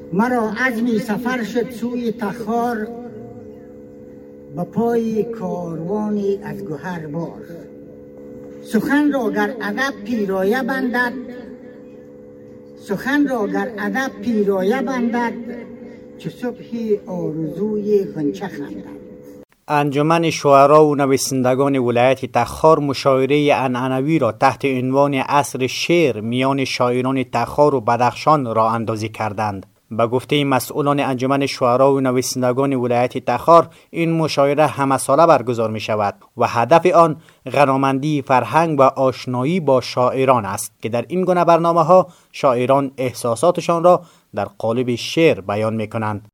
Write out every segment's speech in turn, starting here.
مرا عزمی سفر شد سوی تخار، به پای کاروانی از گوهر بار. سخن را گر ادب پیرایه بندد، سخن را گر ادب پیرایه بندد، چو صبح آرزوی غنچه خندد. انجمن شعرا و نویسندگان ولایت تخار مشاعره عنعنوی را تحت عنوان عصر شعر میان شاعران تخار و بدخشان راه اندازی کردند. به گفته مسئولان انجمن شعرا و نویسندگان ولایت تخار، این مشاعره همه ساله برگزار می شود و هدف آن غنامندی فرهنگ و آشنایی با شاعران است که در این گونه برنامه ها شاعران احساساتشان را در قالب شعر بیان می کنند.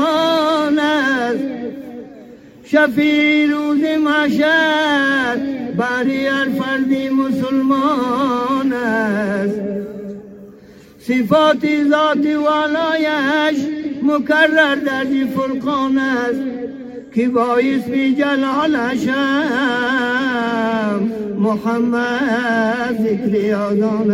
شفیع روز محشر بری هر فردی مسلمان است، صفات ذات والایش مکرر در فرقان است، که باعث بی جلالشم محمد ذکر یادان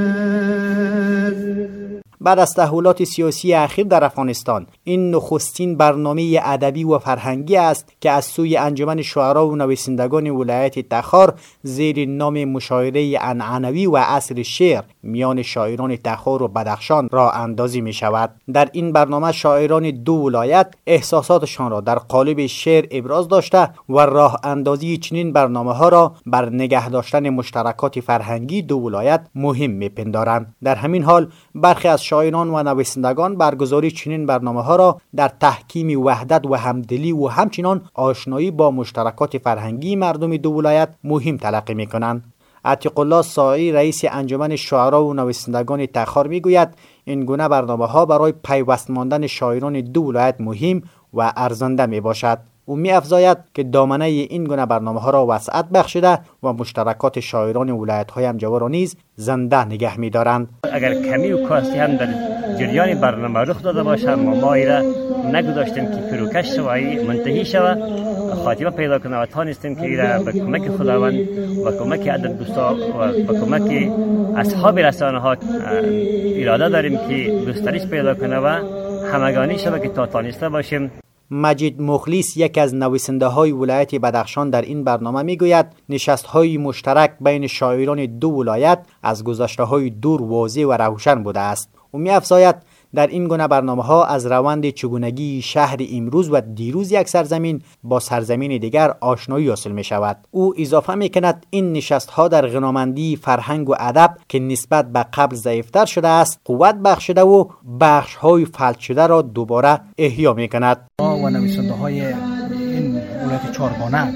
است. بعد از تحولات سیاسی اخیر در افغانستان، این نخستین برنامه ادبی و فرهنگی است که از سوی انجمن شعرا و نویسندگان ولایت تخار زیر نام مشاعره عنعنوی و عصر شعر میان شاعران تخار و بدخشان راه اندازی می شود. در این برنامه شاعران دو ولایت احساساتشان را در قالب شعر ابراز داشته و راه اندازی چنین برنامه ها را بر نگه داشتن مشترکات فرهنگی دو ولایت مهم می پندارند. در همین حال برخی از شاعران و نویسندگان برگزاری چنین برنامه ها را در تحکیم وحدت و همدلی و همچنان آشنایی با مشترکات فرهنگی مردم دو ولایت مهم تلقی می کنند. عتیق الله ساعی رئیس انجمن شعرا و نویسندگان تخار می گوید این گونه برنامه ها برای پیوست ماندن شاعران دو ولایت مهم و ارزنده می باشد. او می افزاید که دامنه این گونه برنامه ها را وسعت بخشیده و مشترکات شاعران ولایت های همجوار را نیز زنده نگه می دارند. اگر کمی و کاستی هم در جریان برنامه رخ داده باشد، ما را نگذاشتیم که فروکش شوی منتهی شود، خاتمه پیدا کنه و توانستیم که ایرا به کمک خداوند و کمک ادب دوستا و به کمک اصحاب رسانه ها اراده داریم که گسترش پیدا کنه و همگانی شود که تا توانسته باشیم. مجید مخلص، یک از نویسنده های ولایت بدخشان، در این برنامه می گوید نشست های مشترک بین شاعران دو ولایت از گذشته های دور واضح و روشن بوده است. او می افزاید در این گونه برنامه ها از روند چگونگی شهر امروز و دیروز یک سرزمین با سرزمین دیگر آشنایی حاصل می شود. او اضافه می کند این نشست ها در غنامندی فرهنگ و ادب که نسبت به قبل ضعیفتر شده است قوت بخشیده و بخش های فلج شده را دوباره احیا می کند. و نویسنده های این ولایت چهارگانه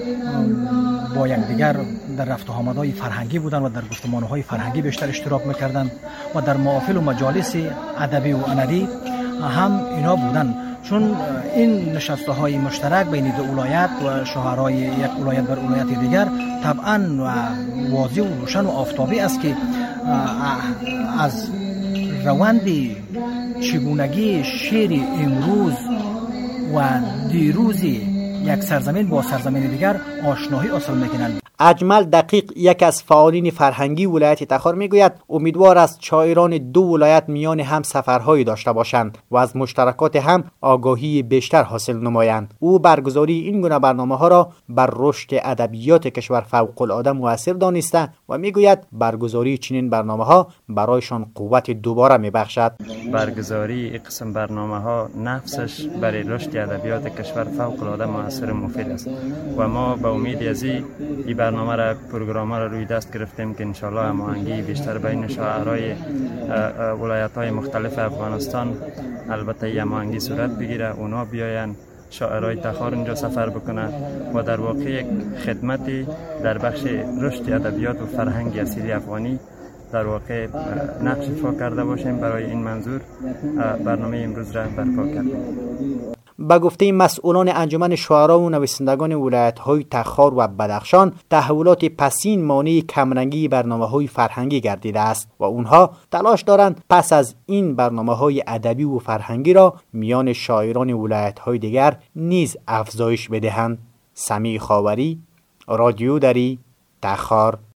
با یکدیگر در رفت و آمدهای فرهنگی بودند و در گفتمان‌های فرهنگی بیشتر اشتراک می‌کردند و در محافل و مجالس ادبی و هنری هم اینا بودند، چون این نشست‌های مشترک بین دو ولایت و شاعرای یک ولایت بر ولایت دیگر طبعاً و واضح و روشن و آفتابی است که از روند چگونگی شعر امروز و دیروزی یک سرزمین با سرزمین دیگر آشنایی حاصل میکنند. اجمل دقیق، یک از فعالین فرهنگی ولایت تخار میگوید امیدوار است شاعران دو ولایت میان هم سفرهایی داشته باشند و از مشترکات هم آگاهی بیشتر حاصل نمایند. او برگزاری این گونه برنامه ها را بر رشد ادبیات کشور فوق العاده مؤثر دانسته و میگوید برگزاری چنین برنامه ها برایشان قوت دوباره میبخشد. برگزاری این قسم برنامه ها نفسش برای رشد ادبیات کشور فوق العاده مؤثر و مفید است و ما به امید از این برنامه را پروگرام را روی دست گرفتیم که انشالله هماهنگی بیشتر بین شاعرای ولایت‌های مختلف افغانستان البته هماهنگی صورت بگیره، اونا بیاین شاعرای تخار اینجا سفر بکنن و در واقع یک خدمتی در بخش رشد ادبیات و فرهنگ اصیل افغانی در واقع نقش ایفا کرده باشیم. برای این منظور برنامه امروز را برپا کردیم. به گفته مسئولان انجمن شعرا و نویسندگان ولایت‌های تخار و بدخشان، تحولات پسین مانع کمرنگی برنامه‌های فرهنگی گردیده است و اونها تلاش دارند پس از این برنامه‌های ادبی و فرهنگی را میان شاعران ولایت‌های دیگر نیز افزایش بدهند. سمیع خاوری، رادیو دری، تخار.